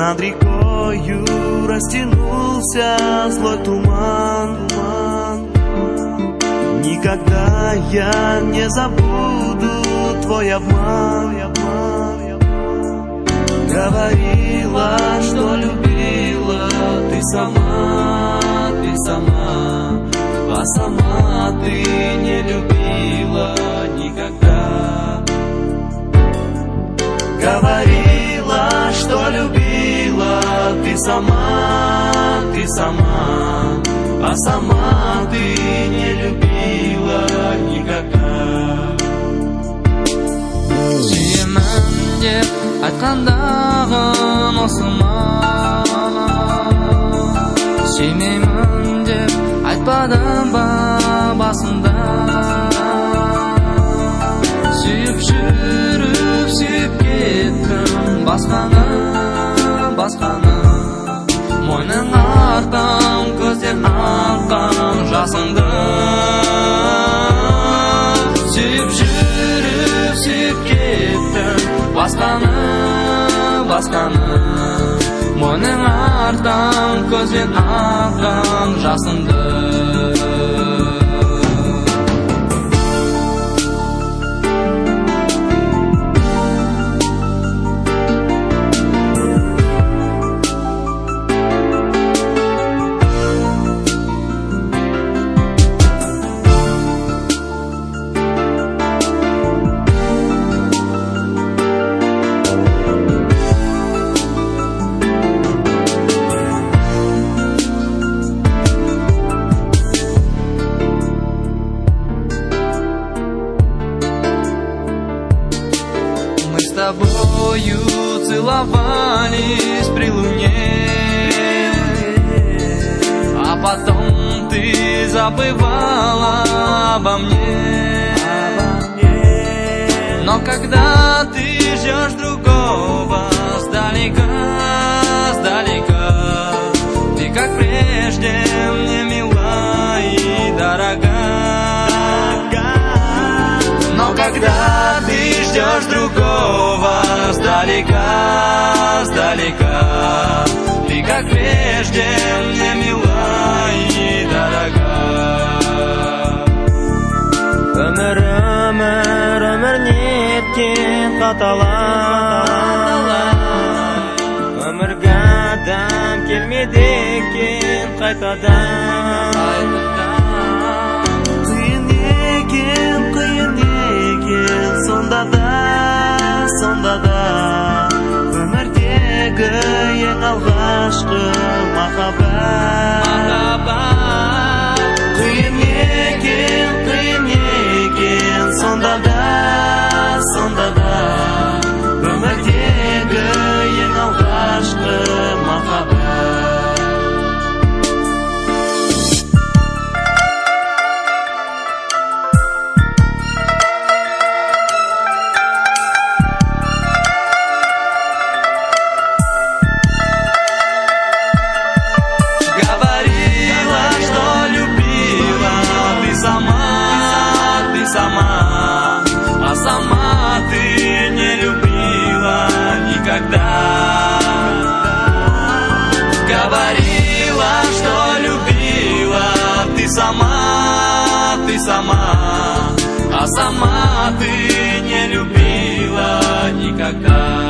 Над рекою растянулся злой туман. Никогда я не забуду твой обман. Говорила, что любила ты сама, а сама ты не любила никогда. Говорила, что любила ты сама, а сама ты не любила никогда. Сүйемін деп айтқандағын осы ма? Сүймеймін деп айтпадым ба басында? Сүйіп жүріп сүйіп кеттім басқаны. Мойның артам көзден аққан жасыңды. Сүйіп жүріп сүйіп кеттім басқаны. Мойның артам көзден аққан жасыңды. С тобою целовались при луне, а потом ты забывала обо мне. Но когда ты ждешь другого сдалека, ты как прежде мне мила и дорога. Но когда ты ждешь другого сдалека, ты как прежде мне мила и дорога. Өмір неткен қаталай, өмірге адам келмеді екен қайтадан. Қиын екен сонда да өмірдегі ең алғашқы махаббат. Қиын екен сонда да өмірдегі ең алғашқы махаббат. Говорила, что любила ты сама, а сама ты не любила никогда. Говорила, что любила ты сама, а сама ты не любила никогда.